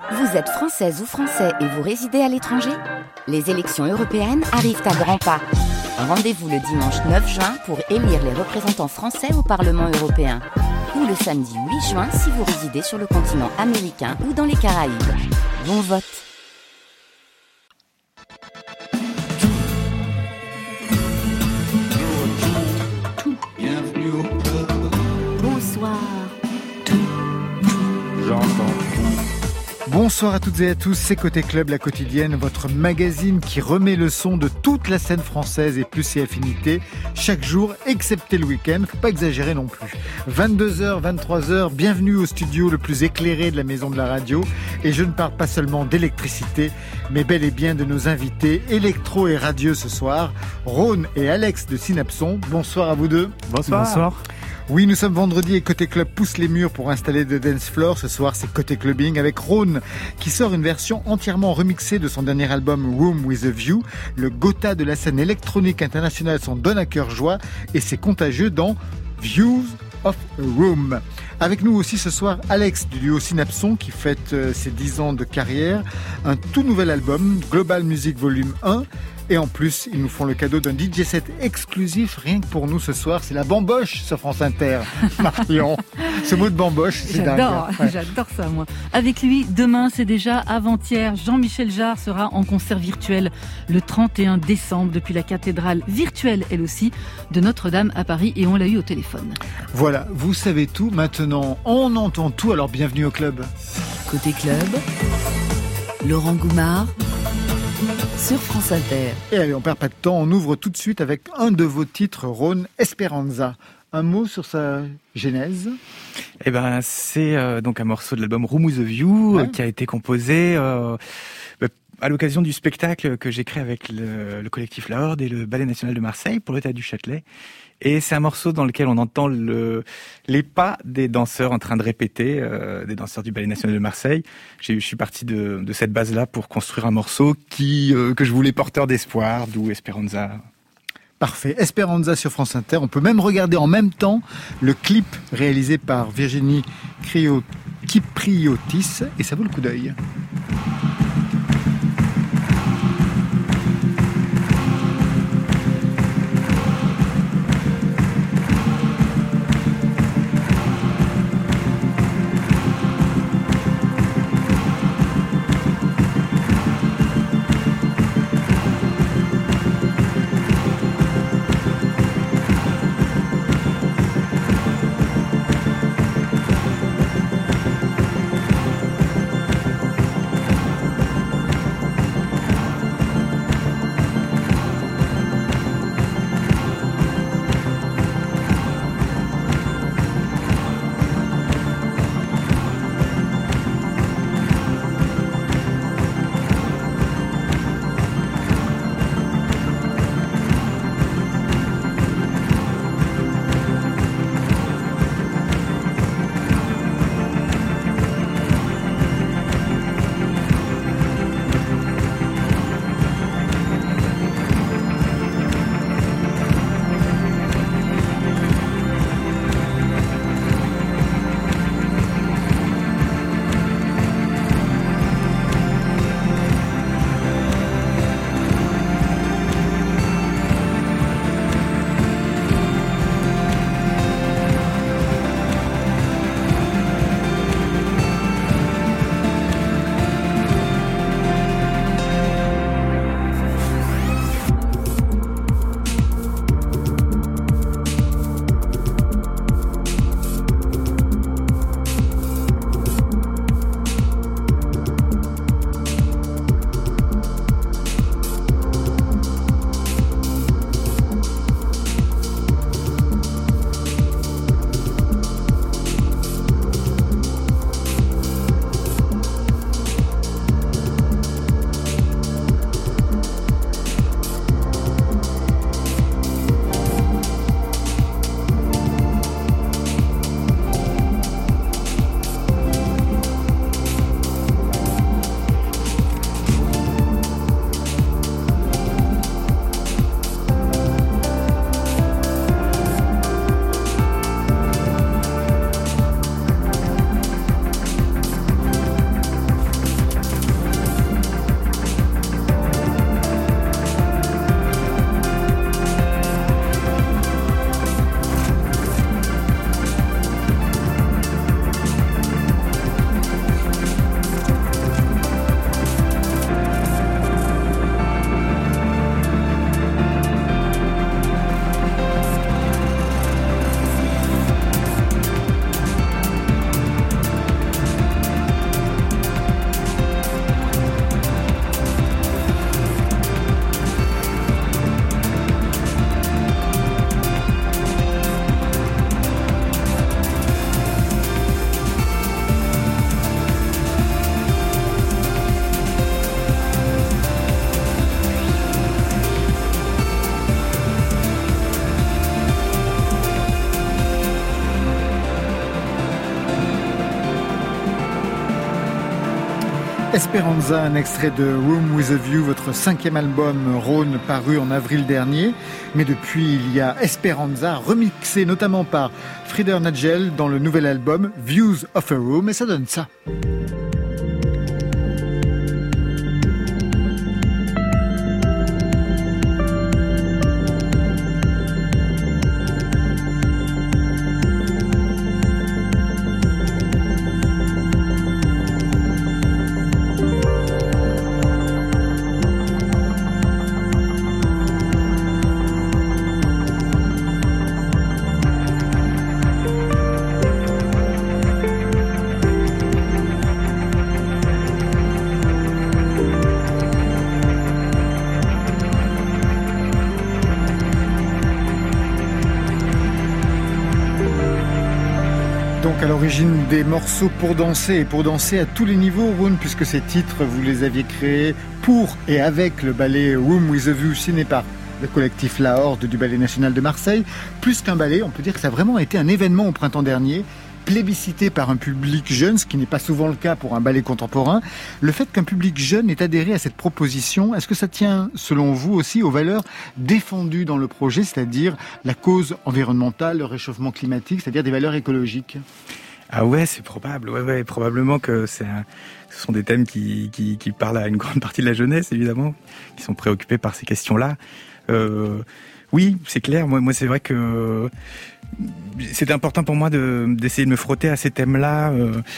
Vous êtes française ou français et vous résidez à l'étranger ? Les élections européennes arrivent à grands pas. Rendez-vous le dimanche 9 juin pour élire les représentants français au Parlement européen. Ou le samedi 8 juin si vous résidez sur le continent américain ou dans les Caraïbes. Bon vote! Bonsoir. Bonsoir à toutes et à tous, c'est Côté Club, la quotidienne, votre magazine qui remet le son de toute la scène française et plus ses affinités, chaque jour, excepté le week-end, faut pas exagérer non plus. 22h, 23h, bienvenue au studio le plus éclairé de la maison de la radio, et je ne parle pas seulement d'électricité, mais bel et bien de nos invités électro et radieux ce soir, Rhône et Alex de Synapson. Bonsoir à vous deux. Bonsoir. Oui, nous sommes vendredi et Côté Club pousse les murs pour installer de dance floor. Ce soir, c'est Côté Clubbing avec Rhône qui sort une version entièrement remixée de son dernier album Room with a View. Le Gotha de la scène électronique internationale s'en donne à cœur joie et c'est contagieux dans Views of a Room. Avec nous aussi ce soir, Alex du duo Synapson qui fête ses 10 ans de carrière. Un tout nouvel album, Global Music Volume 1. Et en plus, ils nous font le cadeau d'un DJ set exclusif, rien que pour nous ce soir. C'est la bamboche sur France Inter. Marion, ce mot de bamboche, c'est dingue. J'adore ça, moi. Avec lui, demain, c'est déjà avant-hier. Jean-Michel Jarre sera en concert virtuel le 31 décembre depuis la cathédrale virtuelle, elle aussi, de Notre-Dame à Paris. Et on l'a eu au téléphone. Voilà, vous savez tout. Maintenant, on entend tout. Alors, bienvenue au club. Côté Club, Laurent Goumard sur France Inter. Et allez, on perd pas de temps, on ouvre tout de suite avec un de vos titres, Rhône, Esperanza. Un mot sur sa genèse ? Eh ben, c'est donc un morceau de l'album Room with a View qui a été composé à l'occasion du spectacle que j'ai créé avec le collectif La Horde et le Ballet National de Marseille pour le Théâtre du Châtelet. Et c'est un morceau dans lequel on entend les pas des danseurs en train de répéter, des danseurs du Ballet National de Marseille. Je suis parti de cette base-là pour construire un morceau que je voulais porteur d'espoir, d'où Esperanza. Parfait. Esperanza sur France Inter. On peut même regarder en même temps le clip réalisé par Virginie Kypriotis et ça vaut le coup d'œil. Esperanza, un extrait de Room with a View, votre 5e album Rhône paru en avril dernier. Mais depuis, il y a Esperanza, remixé notamment par Frieder Nagel dans le nouvel album Views of a Room, et ça donne ça. À l'origine des morceaux pour danser à tous les niveaux, Rhône, puisque ces titres, vous les aviez créés pour et avec le ballet Room with a View, signé par le collectif La Horde du Ballet National de Marseille. Plus qu'un ballet, on peut dire que ça a vraiment été un événement au printemps dernier, plébiscité par un public jeune, ce qui n'est pas souvent le cas pour un ballet contemporain. Le fait qu'un public jeune ait adhéré à cette proposition, est-ce que ça tient, selon vous aussi, aux valeurs défendues dans le projet, c'est-à-dire la cause environnementale, le réchauffement climatique, c'est-à-dire des valeurs écologiques ? Ah ouais, c'est probable. Ouais, probablement que ce sont des thèmes qui parlent à une grande partie de la jeunesse, évidemment, qui sont préoccupés par ces questions-là. Oui, c'est clair. Moi, c'est vrai que c'était important pour moi d'essayer de me frotter à ces thèmes-là.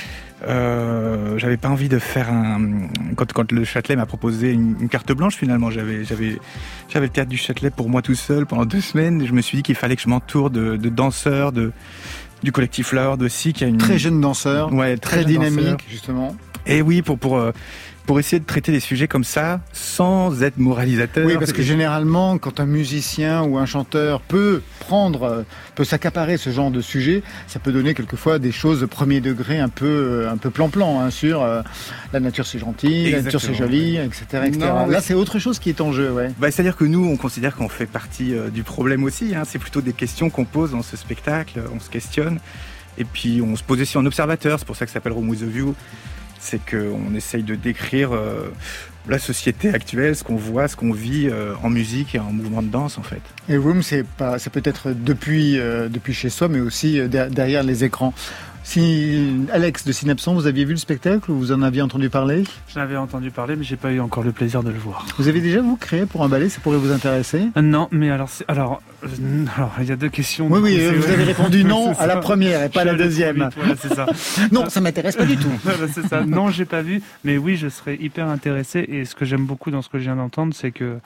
J'avais pas envie de faire quand le Châtelet m'a proposé une carte blanche, finalement, j'avais le théâtre du Châtelet pour moi tout seul pendant 2 semaines. Et je me suis dit qu'il fallait que je m'entoure de danseurs, du collectif La Horde aussi, qui a une très jeune danseur, ouais, très dynamique justement. Et oui, pour essayer de traiter des sujets comme ça sans être moralisateur. Oui, parce que généralement, quand un musicien ou un chanteur peut s'accaparer ce genre de sujet, ça peut donner quelquefois des choses de premier degré un peu plan-plan, sur la nature c'est gentil, la nature c'est joli, etc. Non, là, c'est autre chose qui est en jeu. Ouais. C'est-à-dire que nous, on considère qu'on fait partie du problème aussi. C'est plutôt des questions qu'on pose dans ce spectacle, on se questionne. Et puis, on se pose aussi en observateur, c'est pour ça que ça s'appelle Room with a View. C'est qu'on essaye de décrire la société actuelle, ce qu'on voit, ce qu'on vit en musique et en mouvement de danse en fait. Et Room, ça peut être depuis chez soi, mais aussi derrière les écrans. Si Alex de Synapson, vous aviez vu le spectacle ou vous en aviez entendu parler ? J'en avais entendu parler, mais j'ai pas eu encore le plaisir de le voir. Vous avez déjà créé pour un ballet, ça pourrait vous intéresser ? Non, mais alors il y a 2 questions. Oui, vous avez répondu non à la première et pas à la deuxième. Voilà, c'est ça. Non, ça m'intéresse pas du tout. C'est ça. Non, j'ai pas vu, mais oui, je serais hyper intéressé. Et ce que j'aime beaucoup dans ce que je viens d'entendre, c'est que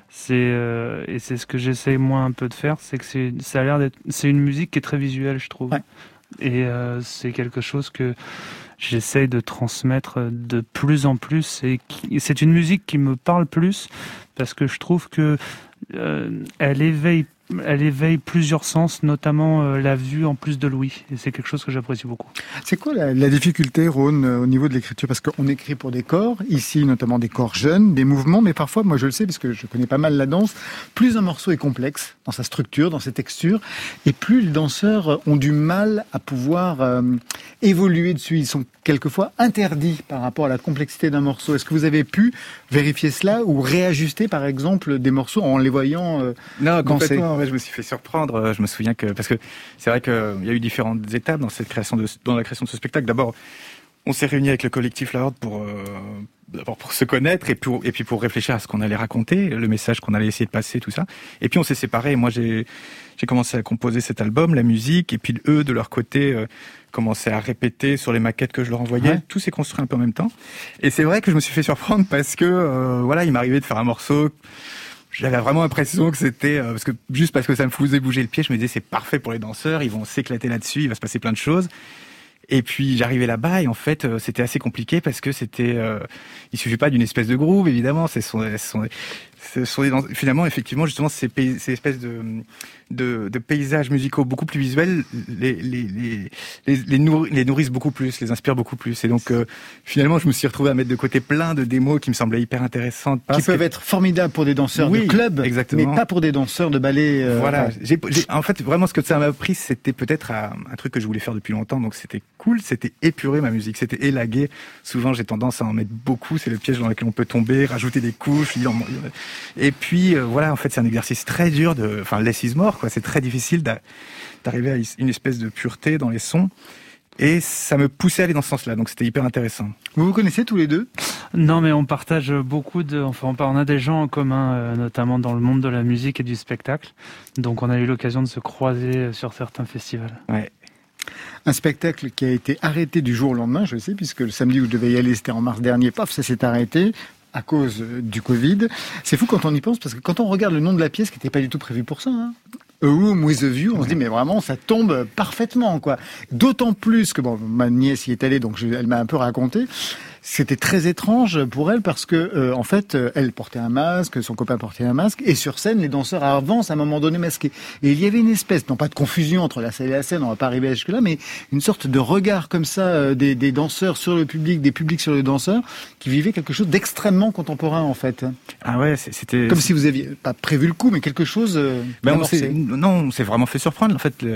et c'est ce que j'essaye moi un peu de faire, c'est que c'est une musique qui est très visuelle, je trouve. Ouais. Et c'est quelque chose que j'essaye de transmettre de plus en plus. Et c'est une musique qui me parle plus parce que je trouve que elle éveille plusieurs sens, notamment la vue en plus de l'ouïe. Et c'est quelque chose que j'apprécie beaucoup. C'est quoi la difficulté, Rhône, au niveau de l'écriture ? Parce qu'on écrit pour des corps, ici notamment des corps jeunes, des mouvements, mais parfois, moi je le sais parce que je connais pas mal la danse, plus un morceau est complexe dans sa structure, dans ses textures, et plus les danseurs ont du mal à pouvoir évoluer dessus. Ils sont quelquefois interdits par rapport à la complexité d'un morceau. Est-ce que vous avez pu vérifier cela ou réajuster par exemple des morceaux en les voyant Non, complètement. Ouais, je me suis fait surprendre. Je me souviens parce que c'est vrai qu'il y a eu différentes étapes dans dans la création de ce spectacle. D'abord, on s'est réunis avec le collectif La Horde d'abord pour se connaître et puis pour réfléchir à ce qu'on allait raconter, le message qu'on allait essayer de passer, tout ça. Et puis on s'est séparés. Moi, j'ai commencé à composer cet album, la musique, et puis eux, de leur côté, commençaient à répéter sur les maquettes que je leur envoyais. Ouais. Tout s'est construit un peu en même temps. Et c'est vrai que je me suis fait surprendre parce que, il m'arrivait de faire un morceau. J'avais vraiment l'impression que c'était parce que ça me faisait bouger le pied, je me disais c'est parfait pour les danseurs, ils vont s'éclater là-dessus, il va se passer plein de choses. Et puis j'arrivais là-bas et en fait c'était assez compliqué parce que il suffit pas d'une espèce de groove évidemment, finalement effectivement justement ces espèces de paysages musicaux beaucoup plus visuels les nourrissent beaucoup plus, les inspirent beaucoup plus. Et donc finalement je me suis retrouvé à mettre de côté plein de démos qui me semblaient hyper intéressantes, qui peuvent être formidables pour des danseurs de club, exactement, mais pas pour des danseurs de ballet. Voilà. En fait vraiment ce que ça m'a appris, c'était peut-être un truc que je voulais faire depuis longtemps, donc c'était cool, c'était épurer ma musique, c'était élaguer. Souvent, j'ai tendance à en mettre beaucoup, c'est le piège dans lequel on peut tomber, rajouter des couches. Et puis, voilà, en fait, c'est un exercice très dur less is more, quoi. C'est très difficile d'arriver à une espèce de pureté dans les sons. Et ça me poussait à aller dans ce sens-là, donc c'était hyper intéressant. Vous vous connaissez tous les deux ? Non, mais on partage beaucoup on a des gens en commun, notamment dans le monde de la musique et du spectacle. Donc on a eu l'occasion de se croiser sur certains festivals. Ouais. Un spectacle qui a été arrêté du jour au lendemain, je sais, puisque le samedi où je devais y aller, c'était en mars dernier, paf, ça s'est arrêté à cause du Covid. C'est fou quand on y pense, parce que quand on regarde le nom de la pièce, qui n'était pas du tout prévu pour ça, A Room with a View, on se dit mais vraiment ça tombe parfaitement, quoi. D'autant plus que ma nièce y est allée, donc elle m'a un peu raconté. C'était très étrange pour elle parce que en fait elle portait un masque, son copain portait un masque, et sur scène les danseurs avancent à un moment donné masqués. Et il y avait une espèce, non pas de confusion entre la salle et la scène, on va pas arriver jusque là, mais une sorte de regard comme ça des danseurs sur le public, des publics sur les danseurs, qui vivaient quelque chose d'extrêmement contemporain en fait. Ah ouais, c'était comme si vous aviez pas prévu le coup, mais quelque chose. On s'est vraiment fait surprendre en fait.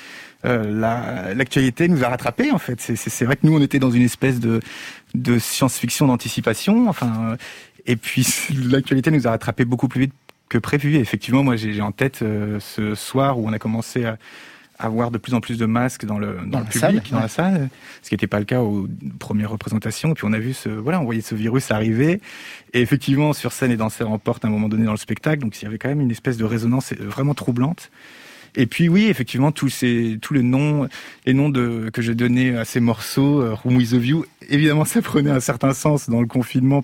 L'actualité nous a rattrapés en fait. C'est vrai que nous on était dans une espèce de science-fiction d'anticipation. Et puis l'actualité nous a rattrapés beaucoup plus vite que prévu. Et effectivement, moi j'ai en tête ce soir où on a commencé à avoir de plus en plus de masques dans le public, dans la salle, ce qui n'était pas le cas aux premières représentations. Et puis on a vu on voyait ce virus arriver. Et effectivement, sur scène, les danseurs emportent à un moment donné dans le spectacle. Donc il y avait quand même une espèce de résonance vraiment troublante. Et puis oui, effectivement, les noms que je donnais à ces morceaux, Room with a View, évidemment, ça prenait un certain sens dans le confinement.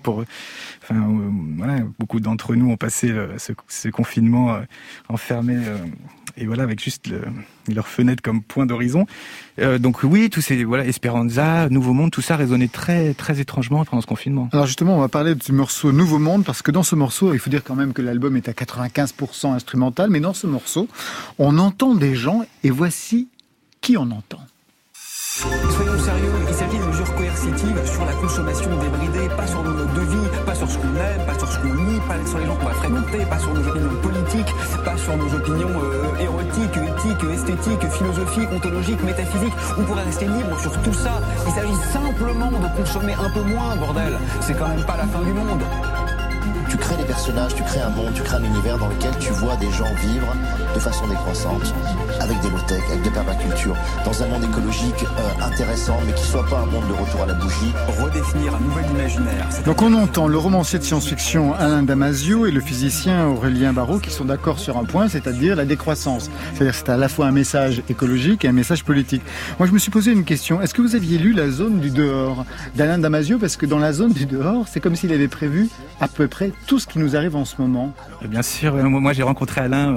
Beaucoup d'entre nous ont passé ce confinement enfermés. Et voilà, avec juste leur fenêtre comme point d'horizon. Donc oui, tous ces Esperanza, Nouveau Monde, tout ça résonnait très très étrangement pendant ce confinement. Alors justement, on va parler du morceau Nouveau Monde, parce que dans ce morceau, il faut dire quand même que l'album est à 95% instrumental, mais dans ce morceau, on entend des gens, et voici qui on entend. Soyons sérieux, il s'agit de mesures coercitives sur la consommation débridée, pas sur nos modes de vie, pas sur ce qu'on aime, pas sur ce qu'on lit, pas sur les gens qu'on va fréquenter, pas sur nos opinions politiques, pas sur nos opinions érotiques, éthiques, esthétiques, philosophiques, ontologiques, métaphysiques. On pourrait rester libre sur tout ça. Il s'agit simplement de consommer un peu moins, bordel. C'est quand même pas la fin du monde. Tu crées des personnages, tu crées un monde, tu crées un univers dans lequel tu vois des gens vivre de façon décroissante, avec des low-tech, avec de permaculture, dans un monde écologique intéressant, mais qui soit pas un monde de retour à la bougie. Redéfinir un nouvel imaginaire. Donc on entend le romancier de science-fiction Alain Damasio et le physicien Aurélien Barraud qui sont d'accord sur un point, c'est-à-dire la décroissance. C'est-à-dire que c'est à la fois un message écologique et un message politique. Moi je me suis posé une question, est-ce que vous aviez lu La zone du dehors d'Alain Damasio? Parce que dans La zone du dehors, c'est comme s'il avait prévu à peu près tout ce qui nous arrive en ce moment. Bien sûr, moi j'ai rencontré Alain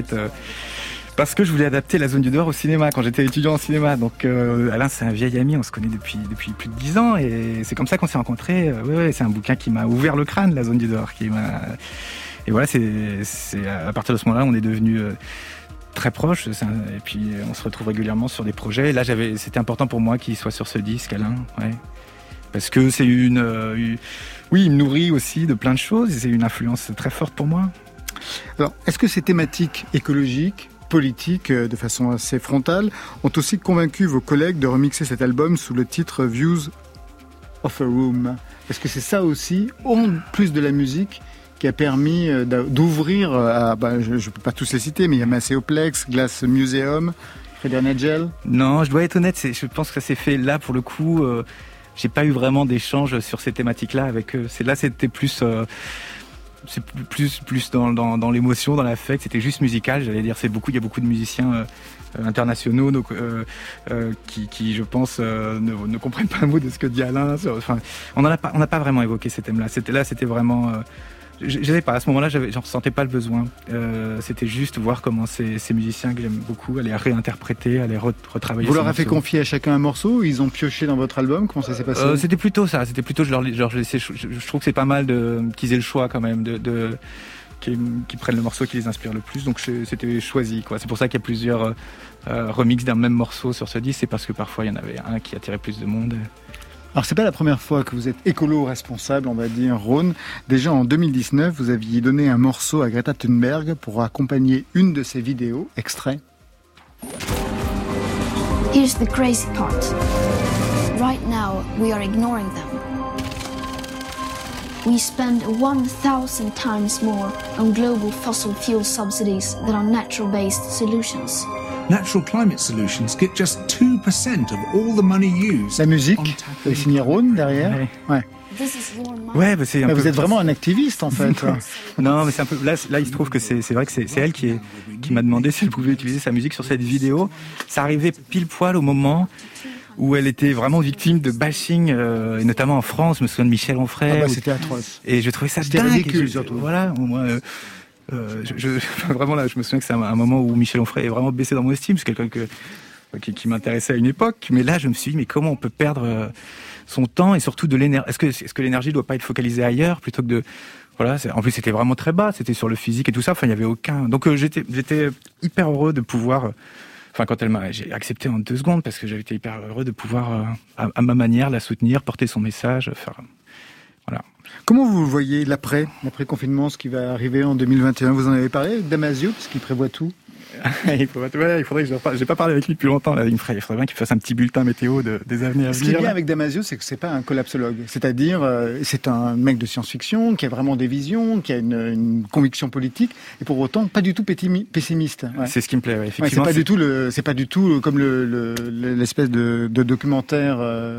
parce que je voulais adapter La zone du dehors au cinéma quand j'étais étudiant en cinéma. Donc Alain c'est un vieil ami, on se connaît depuis plus de 10 ans et c'est comme ça qu'on s'est rencontrés. C'est un bouquin qui m'a ouvert le crâne, La zone du dehors, et voilà, c'est à partir de ce moment-là on est devenus très proches, et puis on se retrouve régulièrement sur des projets. Et là c'était important pour moi qu'il soit sur ce disque, Alain, parce que c'est il me nourrit aussi de plein de choses et c'est une influence très forte pour moi. Alors, est-ce que ces thématiques écologiques, politiques, de façon assez frontale, ont aussi convaincu vos collègues de remixer cet album sous le titre Views of a Room? Est-ce que c'est ça aussi, en plus de la musique, qui a permis d'ouvrir à, je ne peux pas tous les citer, mais il y a Macéoplex, Glass Museum, Frédéric Nagel? Non, je dois être honnête, je pense que ça s'est fait là pour le coup. J'ai pas eu vraiment d'échange sur ces thématiques-là avec eux. C'était plus dans l'émotion, dans l'affect. C'était juste musical, j'allais dire. Il y a beaucoup de musiciens internationaux qui, je pense, ne comprennent pas un mot de ce que dit Alain. On n'a pas vraiment évoqué ces thèmes-là. C'était vraiment. Je sais pas, à ce moment-là, j'en ressentais pas le besoin. C'était juste voir comment ces musiciens que j'aime beaucoup allaient réinterpréter, allaient retravailler. Vous leur avez fait confier à chacun un morceau? Ils ont pioché dans votre album? Comment ça s'est passé? C'était plutôt ça. C'était plutôt je trouve que c'est pas mal qu'ils aient le choix quand même qu'ils prennent le morceau qui les inspire le plus. Donc c'était choisi, quoi. C'est pour ça qu'il y a plusieurs remixes d'un même morceau sur ce disque. C'est parce que parfois il y en avait un qui attirait plus de monde. Alors c'est pas la première fois que vous êtes écolo-responsable, on va dire, Rhône. Déjà en 2019, vous aviez donné un morceau à Greta Thunberg pour accompagner une de ses vidéos. Extrait. Here's the crazy part. Right now, we are ignoring them. We spend 1,000 times more on global fossil fuel subsidies than on natural-based solutions. Natural climate solutions get just 2% of all the money used. La musique, c'est signé Rhône derrière. Ouais. Ouais, bah c'est un peu... Vous êtes vraiment un activiste en fait. Non, mais c'est un peu là il se trouve que c'est vrai que c'est elle qui m'a demandé si elle pouvait utiliser sa musique sur cette vidéo. Ça arrivait pile poil au moment où elle était vraiment victime de bashing, et notamment en France. Je me souviens de Michel Onfray. Ah bah, c'était atroce. Et je trouvais ça c'était dingue. Ridicule surtout. Voilà, moi. Vraiment là, je me souviens que c'est un moment où Michel Onfray est vraiment baissé dans mon estime. C'est quelqu'un qui m'intéressait à une époque. Mais là, je me suis dit, mais comment on peut perdre son temps et surtout de l'énergie. Est-ce que l'énergie doit pas être focalisée ailleurs plutôt que de... Voilà, en plus c'était vraiment très bas, c'était sur le physique et tout ça, enfin il y avait aucun... Donc j'étais hyper heureux de pouvoir... Enfin quand j'ai accepté en 2 secondes parce que j'avais été hyper heureux de pouvoir à ma manière la soutenir, porter son message, faire... Voilà. Comment vous voyez l'après-confinement, ce qui va arriver en 2021? Vous en avez parlé avec Damasio, parce qu'il prévoit tout. Il faudrait que j'ai pas parlé avec lui depuis longtemps. Là. Il faudrait bien qu'il fasse un petit bulletin météo des années à venir. Ce qui est bien avec Damasio, c'est que c'est pas un collapsologue. C'est-à-dire, c'est un mec de science-fiction qui a vraiment des visions, qui a une conviction politique, et pour autant pas du tout pessimiste. Ouais. C'est ce qui me plaît. Ouais, effectivement, ouais, c'est pas du tout comme l'espèce de documentaire.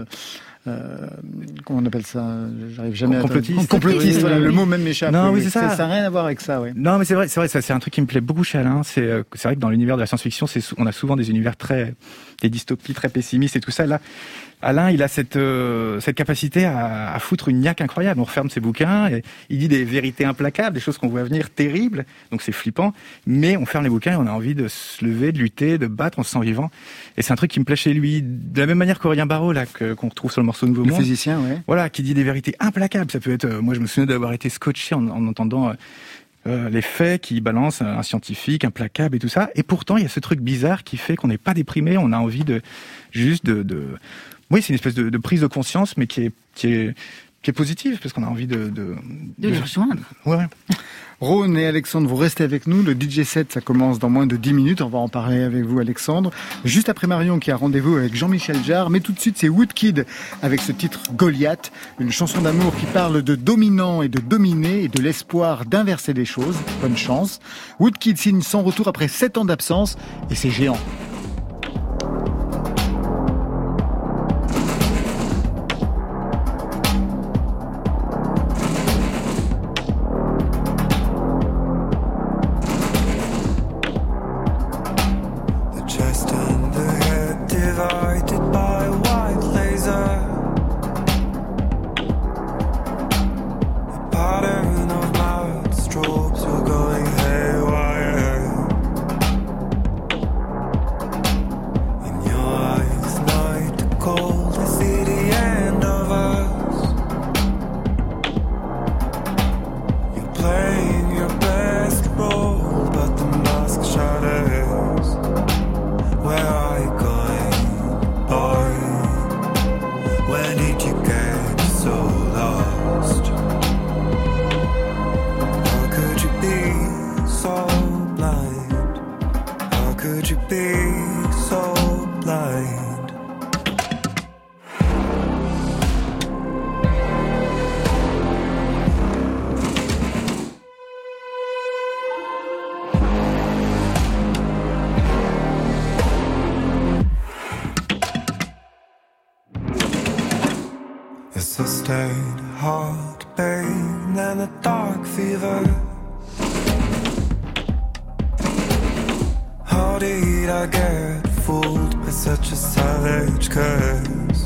Comment on appelle ça? J'arrive jamais complotiste. Complotiste, voilà, le mot même m'échappe. Non, oui, c'est ça. Ça n'a rien à voir avec ça, oui. Non, mais c'est vrai, ça, c'est un truc qui me plaît beaucoup chez Alain. C'est vrai que dans l'univers de la science-fiction, on a souvent des univers des dystopies très pessimistes et tout ça. Là, Alain, il a cette capacité à foutre une niaque incroyable. On referme ses bouquins, et il dit des vérités implacables, des choses qu'on voit venir terribles, donc c'est flippant, mais on ferme les bouquins et on a envie de se lever, de lutter, de battre, on se sent vivant. Et c'est un truc qui me plaît chez lui, de la même manière qu'Aurélien Barraud, là, qu'on retrouve sur le morceau Nouveau Monde. Le physicien, ouais. Voilà, qui dit des vérités implacables. Ça peut être, moi je me souviens d'avoir été scotché en entendant les faits qui balancent un scientifique implacable et tout ça. Et pourtant, il y a ce truc bizarre qui fait qu'on n'est pas déprimé, on a envie de oui, c'est une espèce de prise de conscience, mais qui est positive, parce qu'on a envie de les rejoindre. Ouais. Rhône et Alexandre, vous restez avec nous. Le DJ set, ça commence dans moins de 10 minutes. On va en parler avec vous, Alexandre. Juste après Marion, qui a rendez-vous avec Jean-Michel Jarre. Mais tout de suite, c'est Woodkid avec ce titre Goliath. Une chanson d'amour qui parle de dominant et de dominé et de l'espoir d'inverser les choses. Bonne chance. Woodkid signe son retour après 7 ans d'absence et c'est géant. Sustained heart pain and a dark fever. How did I get fooled by such a savage curse?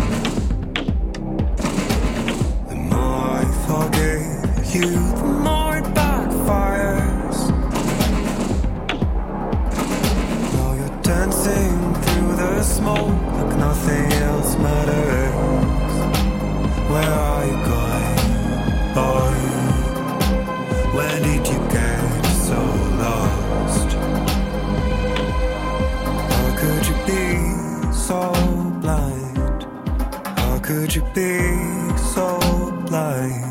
The more I forgave you, the more it backfires. Now you're dancing through the smoke like nothing else matters. Where are you going, boy? Where did you get so lost? How could you be so blind? How could you be so blind?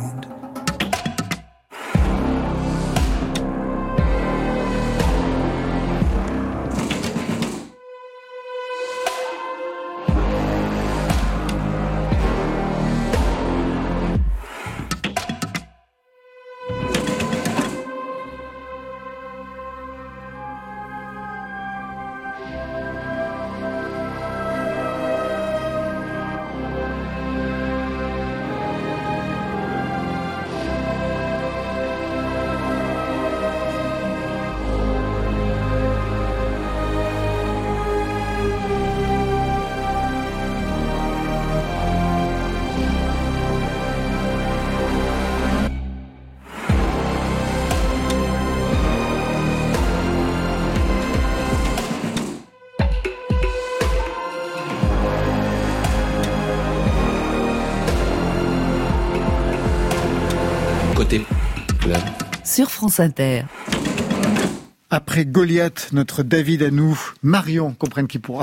côté. Sur France Inter. Après Goliath, notre David à nous, Marion, comprenne qui pourra.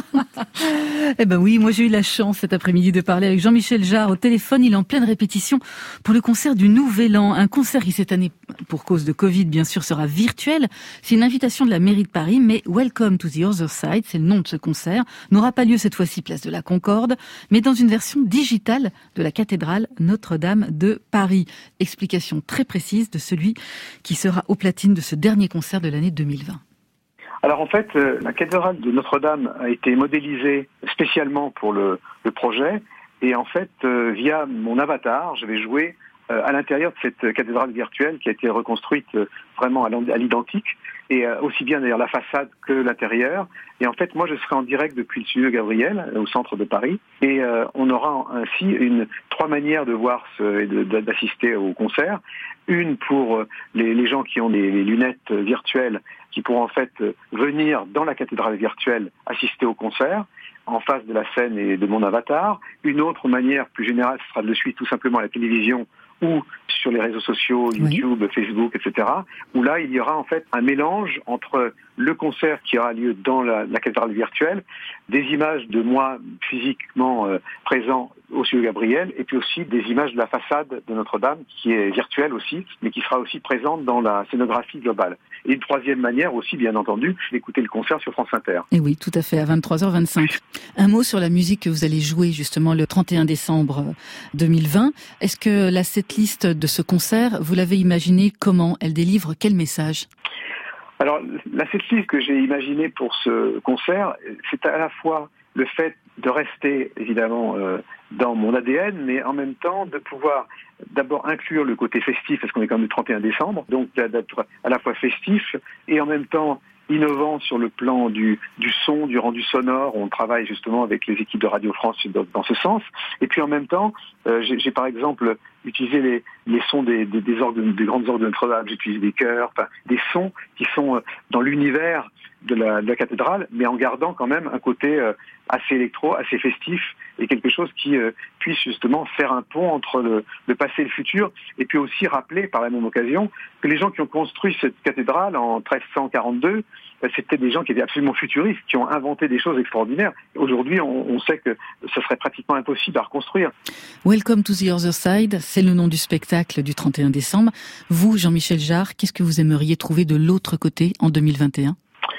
Eh ben oui, moi j'ai eu la chance cet après-midi de parler avec Jean-Michel Jarre au téléphone. Il est en pleine répétition pour le concert du Nouvel An. Un concert qui cette année, pour cause de Covid bien sûr, sera virtuel. C'est une invitation de la mairie de Paris, mais Welcome to the Other Side, c'est le nom de ce concert, n'aura pas lieu cette fois-ci place de la Concorde, mais dans une version digitale de la cathédrale Notre-Dame de Paris. Explication très précise de celui qui sera aux platines de ce dernier concert de l'année 2020. Alors en fait, la cathédrale de Notre-Dame a été modélisée spécialement pour le projet, et en fait, via mon avatar, je vais jouer à l'intérieur de cette cathédrale virtuelle qui a été reconstruite vraiment à l'identique, et aussi bien d'ailleurs la façade que l'intérieur. Et en fait, moi je serai en direct depuis le studio Gabriel, au centre de Paris, et on aura ainsi 3 manières de voir et d'assister au concert. Une pour les gens qui ont des lunettes virtuelles, qui pourront en fait venir dans la cathédrale virtuelle assister au concert, en face de la scène et de mon avatar. Une autre manière plus générale, ce sera de le suivre tout simplement à la télévision ou sur les réseaux sociaux, YouTube, Facebook, etc., où là, il y aura en fait un mélange entre le concert qui aura lieu dans la cathédrale virtuelle, des images de moi physiquement présent au studio Gabriel, et puis aussi des images de la façade de Notre-Dame, qui est virtuelle aussi, mais qui sera aussi présente dans la scénographie globale. Et une troisième manière aussi, bien entendu, d'écouter le concert sur France Inter. Et oui, tout à fait, à 23h25. Un mot sur la musique que vous allez jouer justement le 31 décembre 2020. Est-ce que la setlist de ce concert, vous l'avez imaginée comment? Elle délivre quel message? Alors, la setlist que j'ai imaginée pour ce concert, c'est à la fois le fait de rester évidemment dans mon ADN, mais en même temps de pouvoir d'abord inclure le côté festif, parce qu'on est quand même le 31 décembre, donc d'être à la fois festif et en même temps innovant sur le plan du son, du rendu sonore. On travaille justement avec les équipes de Radio France dans ce sens. Et puis en même temps, j'ai par exemple utilisé les sons des orgues, des grandes orgues de Notre-Dame. J'ai utilisé des chœurs, des sons qui sont dans l'univers de la cathédrale, mais en gardant quand même un côté assez électro, assez festif, et quelque chose qui puisse justement faire un pont entre le passé et le futur, et puis aussi rappeler par la même occasion que les gens qui ont construit cette cathédrale en 1342, c'était des gens qui étaient absolument futuristes, qui ont inventé des choses extraordinaires. Aujourd'hui, on sait que ce serait pratiquement impossible à reconstruire. Welcome to the Other Side, c'est le nom du spectacle du 31 décembre. Vous, Jean-Michel Jarre, qu'est-ce que vous aimeriez trouver de l'autre côté en 2021 ?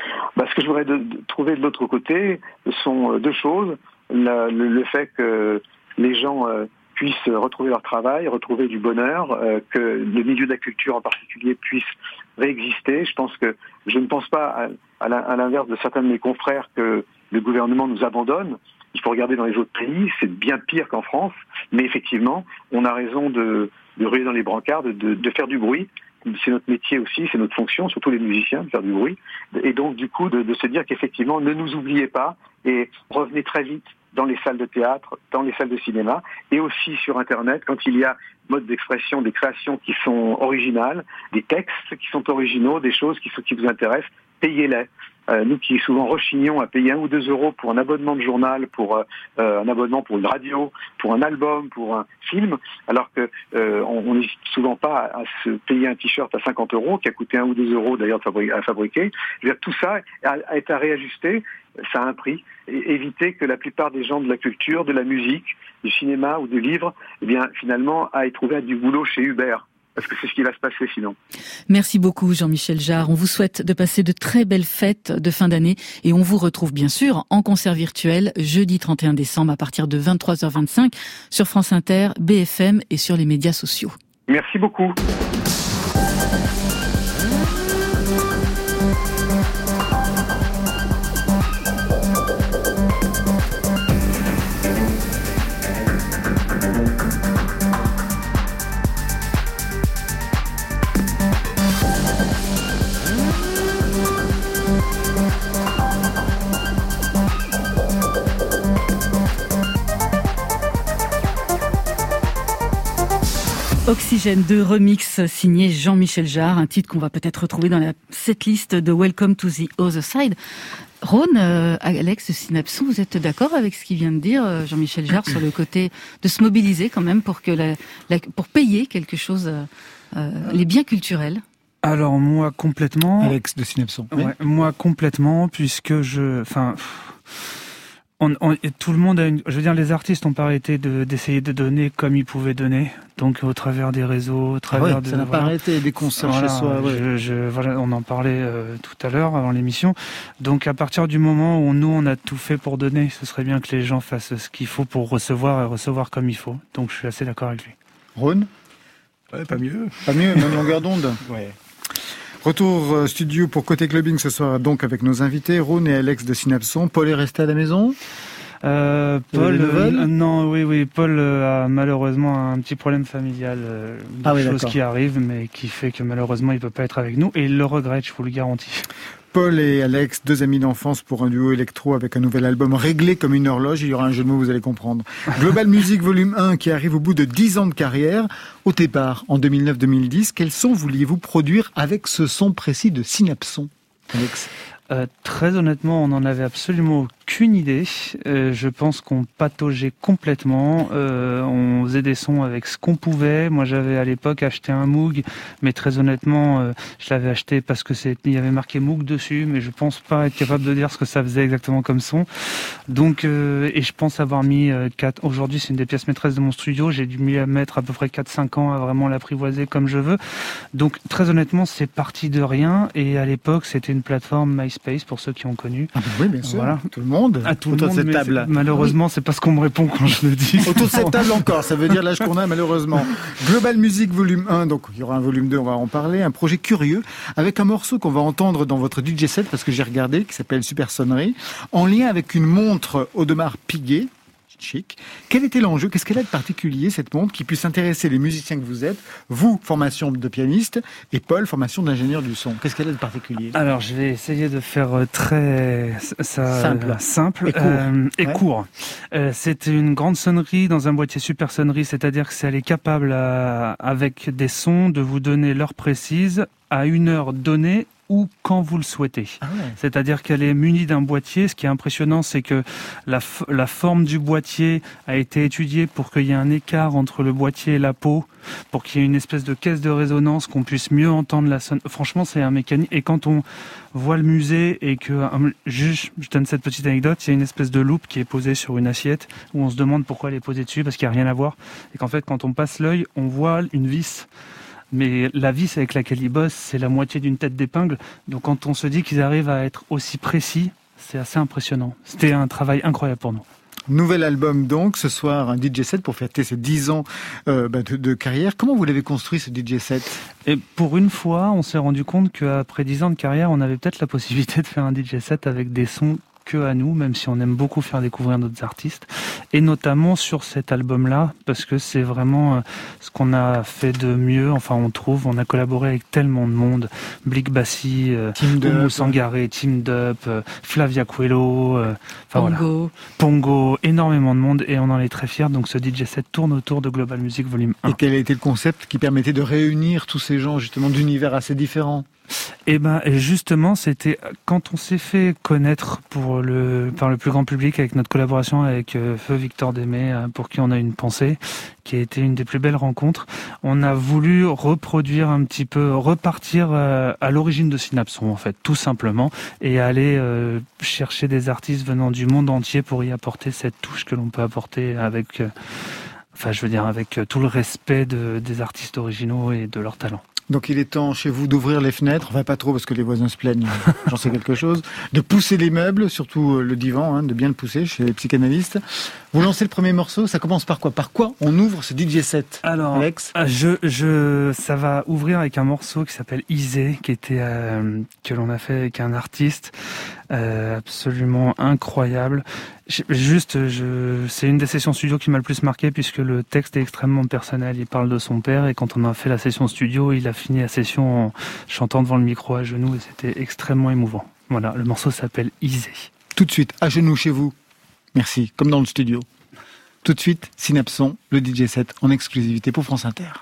Ce que je voudrais trouver de l'autre côté sont 2 choses. Le fait que les gens puissent retrouver leur travail, retrouver du bonheur, que le milieu de la culture en particulier puisse réexister. Je ne pense pas, à l'inverse de certains de mes confrères, que le gouvernement nous abandonne. Il faut regarder dans les autres pays, c'est bien pire qu'en France. Mais effectivement, on a raison de ruer dans les brancards, de faire du bruit. C'est notre métier aussi, c'est notre fonction, surtout les musiciens, de faire du bruit. Et donc, du coup, de se dire qu'effectivement, ne nous oubliez pas et revenez très vite dans les salles de théâtre, dans les salles de cinéma, et aussi sur Internet, quand il y a mode d'expression, des créations qui sont originales, des textes qui sont originaux, des choses qui vous intéressent, payez-les. Nous qui souvent rechignons à payer 1 ou 2 euros pour un abonnement de journal, pour un abonnement pour une radio, pour un album, pour un film, alors que on n'hésite souvent pas à se payer un t-shirt à 50 euros, qui a coûté 1 ou 2 euros d'ailleurs à fabriquer. Je veux dire, tout ça est à réajuster, ça a un prix. Et éviter que la plupart des gens de la culture, de la musique, du cinéma ou des livres, finalement, aillent trouver du boulot chez Uber. Parce que c'est ce qui va se passer sinon. Merci beaucoup Jean-Michel Jarre. On vous souhaite de passer de très belles fêtes de fin d'année et on vous retrouve bien sûr en concert virtuel jeudi 31 décembre à partir de 23h25 sur France Inter, BFM et sur les médias sociaux. Merci beaucoup. Oxygène 2 remix signé Jean-Michel Jarre, un titre qu'on va peut-être retrouver dans la setlist de Welcome to the Other Side. Rhône, Alex Synapson, vous êtes d'accord avec ce qu'il vient de dire Jean-Michel Jarre sur le côté de se mobiliser quand même pour pour payer quelque chose, les biens culturels? Alors moi complètement. Alex de Synapson. Ouais, oui. Moi complètement, puisque tout le monde les artistes n'ont pas arrêté d'essayer de donner comme ils pouvaient donner. Donc au travers des réseaux, ça n'a pas arrêté, des concerts chez soi. Ouais. On en parlait tout à l'heure avant l'émission. Donc à partir du moment où on a tout fait pour donner, ce serait bien que les gens fassent ce qu'il faut pour recevoir et recevoir comme il faut. Donc je suis assez d'accord avec lui. Rhône ? Ouais, pas mieux. Pas mieux, même longueur d'onde. Ouais. Retour studio pour Côté Clubbing ce soir donc avec nos invités, Rhône et Alex de Synapson. Paul est resté à la maison ? Paul, oui, Paul a malheureusement un petit problème familial, chose qui arrive, mais qui fait que malheureusement il peut pas être avec nous et il le regrette, je vous le garantis. Paul et Alex, 2 amis d'enfance pour un duo électro avec un nouvel album réglé comme une horloge. Il y aura un jeu de mots, vous allez comprendre. Global Music Volume 1 qui arrive au bout de 10 ans de carrière. Au départ, en 2009-2010, quel son vouliez-vous produire avec ce son précis de Synapson, Alex ? Très honnêtement, on n'en avait absolument aucune idée. Je pense qu'on pataugeait complètement. On faisait des sons avec ce qu'on pouvait. Moi, j'avais à l'époque acheté un Moog, mais très honnêtement, je l'avais acheté parce que il y avait marqué Moog dessus, mais je pense pas être capable de dire ce que ça faisait exactement comme son. Donc, et je pense avoir mis 4. Aujourd'hui, c'est une des pièces maîtresses de mon studio. J'ai dû m'y mettre à peu près 4-5 ans à vraiment l'apprivoiser comme je veux. Donc, très honnêtement, c'est parti de rien. Et à l'époque, c'était une plateforme MySpace pour ceux qui ont connu. Ah oui, bien sûr. Voilà. Tout le monde. À tout autour de cette table. Malheureusement, c'est pas ce qu'on me répond quand je le dis. Autour de cette table encore, ça veut dire l'âge qu'on a malheureusement. Global Music Volume 1, donc il y aura un volume 2, on va en parler. Un projet curieux avec un morceau qu'on va entendre dans votre DJ set parce que j'ai regardé, qui s'appelle Super Sonnerie, en lien avec une montre Audemars Piguet. Chic. Quel était l'enjeu ? Qu'est-ce qu'elle a de particulier, cette montre, qui puisse intéresser les musiciens que vous êtes, vous, formation de pianiste, et Paul, formation d'ingénieur du son. Qu'est-ce qu'elle a de particulier ? Alors, je vais essayer de faire très simple et court. C'est une grande sonnerie dans un boîtier super sonnerie, c'est-à-dire que elle est capable, avec des sons, de vous donner l'heure précise à une heure donnée ou quand vous le souhaitez. Ah ouais. C'est-à-dire qu'elle est munie d'un boîtier. Ce qui est impressionnant, c'est que la forme du boîtier a été étudiée pour qu'il y ait un écart entre le boîtier et la peau, pour qu'il y ait une espèce de caisse de résonance, qu'on puisse mieux entendre la sonne. Franchement, c'est un mécanisme. Et quand on voit le musée et que, je donne cette petite anecdote, il y a une espèce de loupe qui est posée sur une assiette où on se demande pourquoi elle est posée dessus, parce qu'il n'y a rien à voir. Et qu'en fait, quand on passe l'œil, on voit une vis. Mais la vis avec laquelle ils bossent, c'est la moitié d'une tête d'épingle. Donc quand on se dit qu'ils arrivent à être aussi précis, c'est assez impressionnant. C'était un travail incroyable pour nous. Nouvel album donc, ce soir un DJ set pour fêter ces 10 ans de carrière. Comment vous l'avez construit ce DJ set ? Et pour une fois, on s'est rendu compte qu'après 10 ans de carrière, on avait peut-être la possibilité de faire un DJ set avec des sons que à nous, même si on aime beaucoup faire découvrir d'autres artistes, et notamment sur cet album-là, parce que c'est vraiment ce qu'on a fait de mieux. Enfin, on a collaboré avec tellement de monde, Blick Bassi, Oumou Sangaré, Team Dup, Flavia Coelho, Pongo, énormément de monde, et on en est très fiers. Donc ce DJ set tourne autour de Global Music Volume 1. Et quel a été le concept qui permettait de réunir tous ces gens justement d'univers assez différents ? Et justement, c'était quand on s'est fait connaître par le plus grand public avec notre collaboration avec Feu Victor Démé, pour qui on a une pensée, qui a été une des plus belles rencontres. On a voulu reproduire un petit peu, repartir à l'origine de Synapson en fait, tout simplement, et aller chercher des artistes venant du monde entier pour y apporter cette touche que l'on peut apporter avec, avec tout le respect des artistes originaux et de leur talent. Donc il est temps chez vous d'ouvrir les fenêtres, enfin pas trop parce que les voisins se plaignent, j'en sais quelque chose, de pousser les meubles, surtout le divan, de bien le pousser chez les psychanalystes. Vous lancez le premier morceau, ça commence par quoi ? Par quoi on ouvre ce DJ set ? Alors, Alex ? ça va ouvrir avec un morceau qui s'appelle Easy, que l'on a fait avec un artiste absolument incroyable. C'est une des sessions studio qui m'a le plus marqué puisque le texte est extrêmement personnel. Il parle de son père et quand on a fait la session studio, il a fini la session en chantant devant le micro à genoux et c'était extrêmement émouvant. Voilà, le morceau s'appelle Easy. Tout de suite, à genoux chez vous. Merci, comme dans le studio. Tout de suite, Synapson, le DJ set en exclusivité pour France Inter.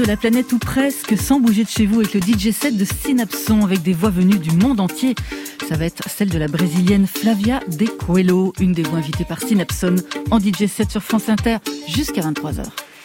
de la planète ou presque, sans bouger de chez vous, avec le DJ set de Synapson, avec des voix venues du monde entier. Ça va être celle de la brésilienne Flavia de Coelho, une des voix invitées par Synapson en DJ set sur France Inter jusqu'à 23h.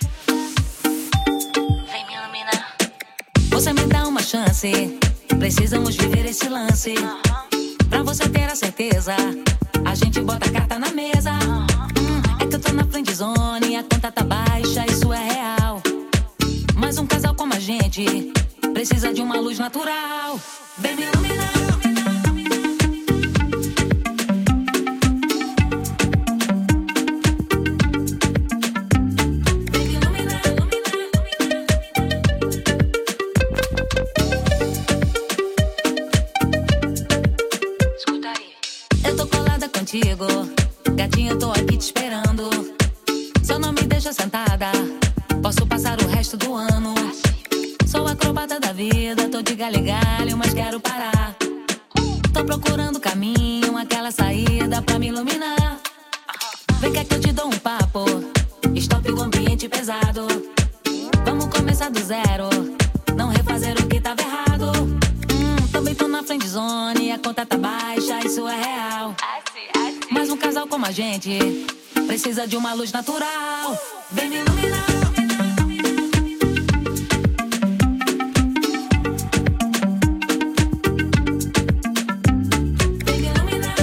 Você me dá uma chance, precisamos viver esse lance. Pra você ter a certeza, a gente bota a carta na mesa. É que eu tô na friend zone, a conta tá baixa, isso é real. Mas um casal como a gente precisa de uma luz natural. Vem me iluminar. Gatinha, eu tô aqui te esperando. Só não me deixa sentada, posso passar o resto do ano. Sou acrobata da vida, tô de galho em galho, mas quero parar. Tô procurando caminho, aquela saída pra me iluminar. Vem cá que eu te dou um papo, stop o ambiente pesado. Vamos começar do zero, não refazer o que tava errado. Também tô na friend zone, a conta tá baixa, isso é real. Mas um casal como a gente precisa de uma luz natural. Vem me iluminar. Vem me iluminar.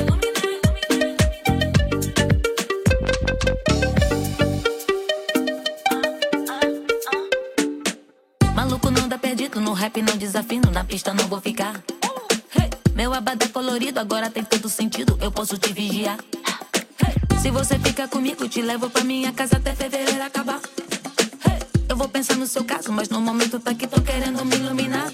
Maluco não dá perdido, no rap não desafino, na pista não vou ficar. Meu abadá colorido agora tem todo sentido, eu posso te vigiar. Se você fica comigo, te levo pra minha casa até fevereiro acabar. Eu vou pensar no seu caso, mas no momento tá aqui, tô querendo me iluminar.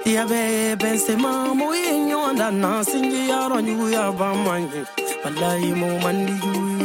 Diabe Bensema Moyo and Nancy on you are Bamani, Malay Momandi.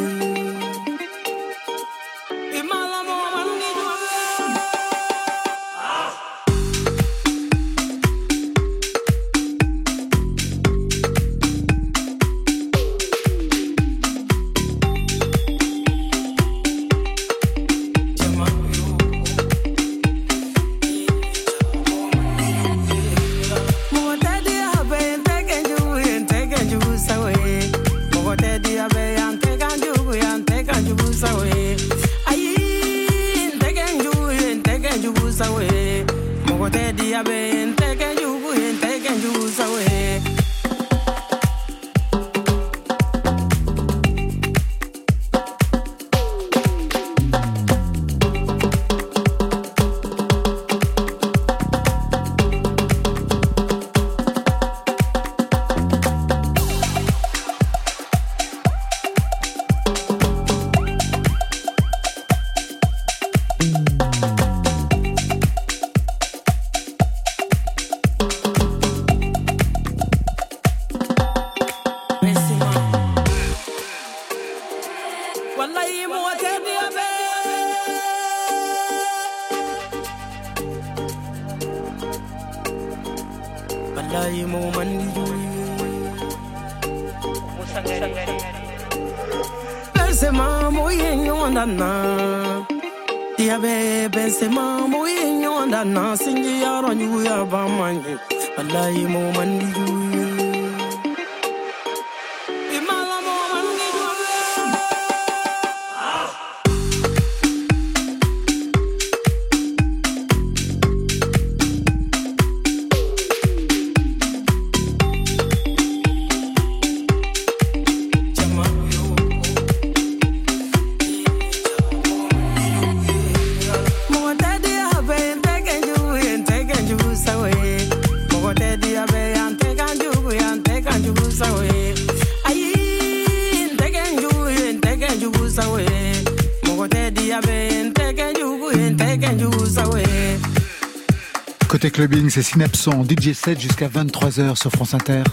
Côté clubbing, c'est Synapson, DJ 7 jusqu'à 23h sur France Inter.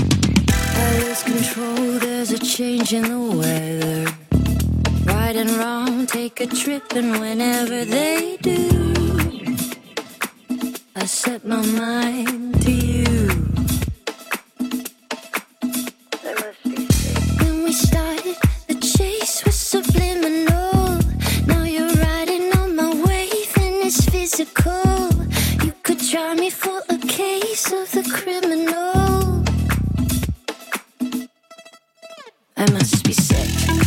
change in the weather, right and wrong. take a trip, and whenever they do, I set my mind to you. When we started, the chase was subliminal. Now you're riding on my wave and it's physical. You could try me for a case of the criminal. I must be sick.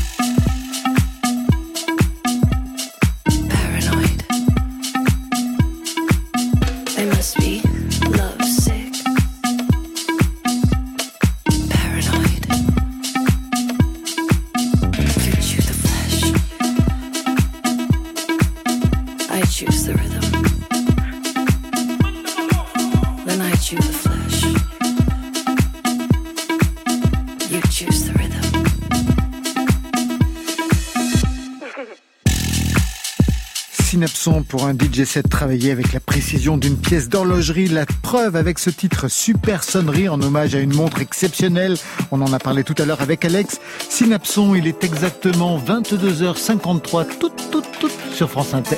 Synapson pour un DJ set travaillé avec la précision d'une pièce d'horlogerie. La preuve avec ce titre Super Sonnerie en hommage à une montre exceptionnelle. On en a parlé tout à l'heure avec Alex. Synapson, il est exactement 22h53, tout sur France Inter.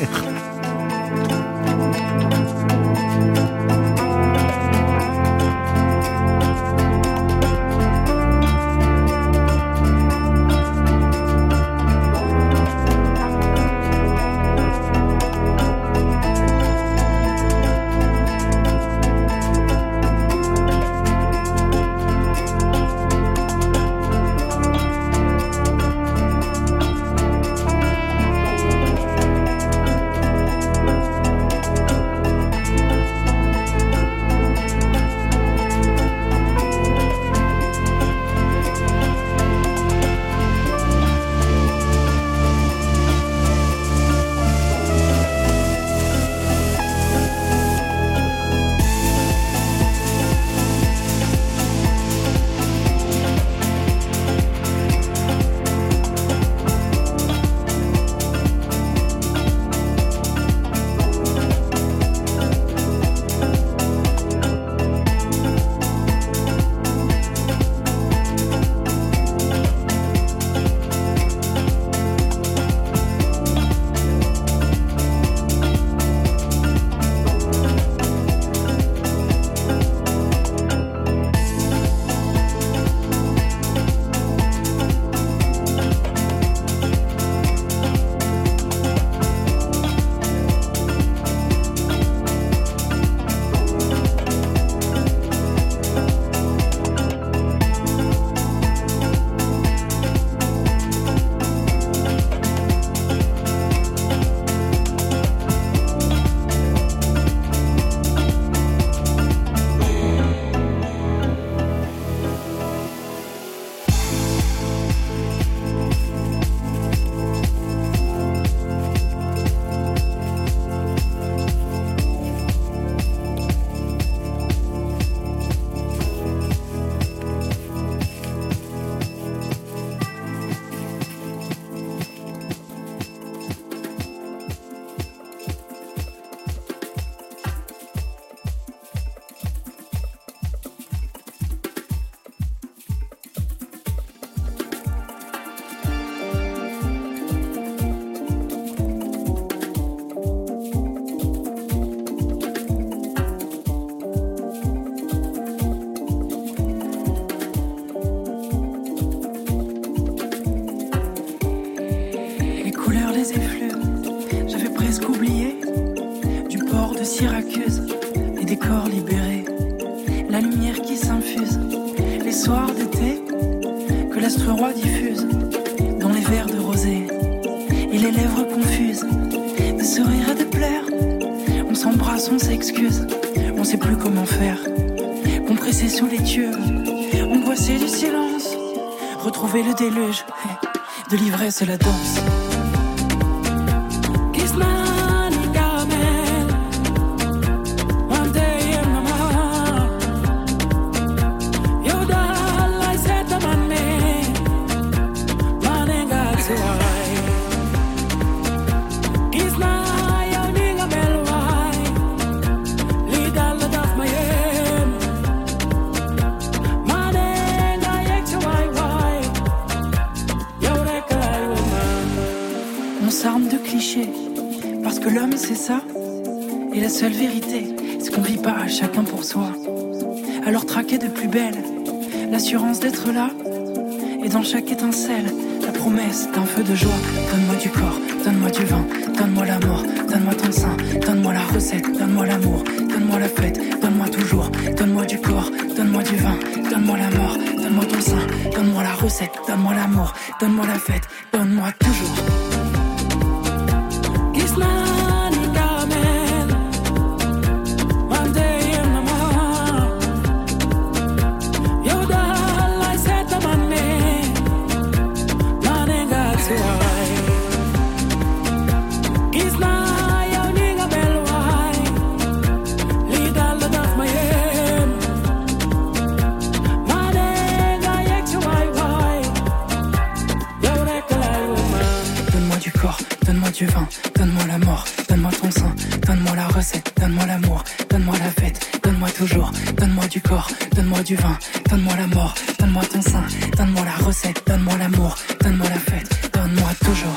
Retrouver le déluge de l'ivresse et la danse. Et la seule vérité, c'est qu'on vit pas chacun pour soi. Alors traquer de plus belle, l'assurance d'être là. Et dans chaque étincelle, la promesse d'un feu de joie. Donne-moi du corps, donne-moi du vin, donne-moi la mort, donne-moi ton sein, donne-moi la recette, donne-moi l'amour, donne-moi la fête, donne-moi toujours, donne-moi du corps, donne-moi du vin, donne-moi la mort, donne-moi ton sein, donne-moi la recette, donne-moi l'amour, donne-moi la fête, donne-moi toujours. Du vin, donne-moi la mort, donne-moi ton sein, donne-moi la recette, donne-moi l'amour, donne-moi la fête, donne-moi toujours, donne-moi du corps, donne-moi du vin, donne-moi la mort, donne-moi ton sein, donne-moi la recette, donne-moi l'amour, donne-moi la fête, donne-moi toujours.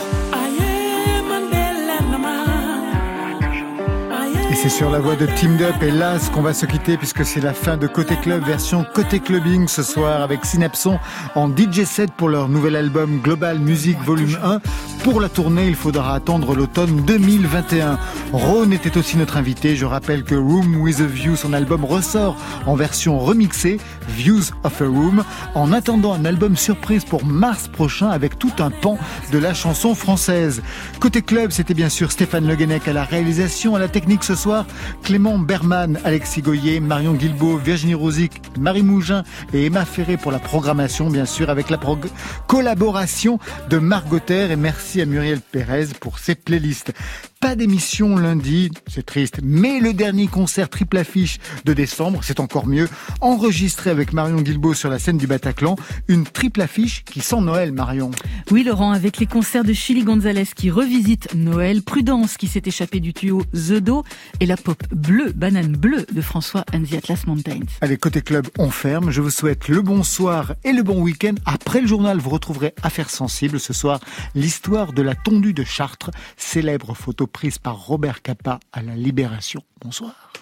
Et c'est sur la voix de Teamed Up et Las qu'on va se quitter puisque c'est la fin de Côté Club version Côté Clubbing ce soir avec Synapson en DJ set pour leur nouvel album Global Music Volume 1. Pour la tournée, il faudra attendre l'automne 2021. Rhône était aussi notre invité. Je rappelle que Room with a View, son album ressort en version remixée, Views of a Room, en attendant un album surprise pour mars prochain avec tout un pan de la chanson française. Côté Club, c'était bien sûr Stéphane Le Guenec à la réalisation, à la technique ce soir, Clément Berman, Alexis Goyer, Marion Guilbault, Virginie Rosic, Marie Mougin et Emma Ferré pour la programmation, bien sûr, avec la collaboration de Marc Gauthier, et merci à Muriel Pérez pour ses playlists. Pas d'émission lundi, c'est triste, mais le dernier concert triple affiche de décembre, c'est encore mieux, enregistré avec Marion Guilbault sur la scène du Bataclan, une triple affiche qui sent Noël, Marion. Oui Laurent, avec les concerts de Chili Gonzalez qui revisite Noël, Prudence qui s'est échappé du tuyau The Do et la pop bleue, banane bleue de François and the Atlas Mountains. Allez, Côté Club, on ferme. Je vous souhaite le bonsoir et le bon week-end. Après le journal, vous retrouverez Affaires sensibles. Ce soir, l'histoire de la tondue de Chartres, célèbre photo prise par Robert Capa à la Libération. Bonsoir.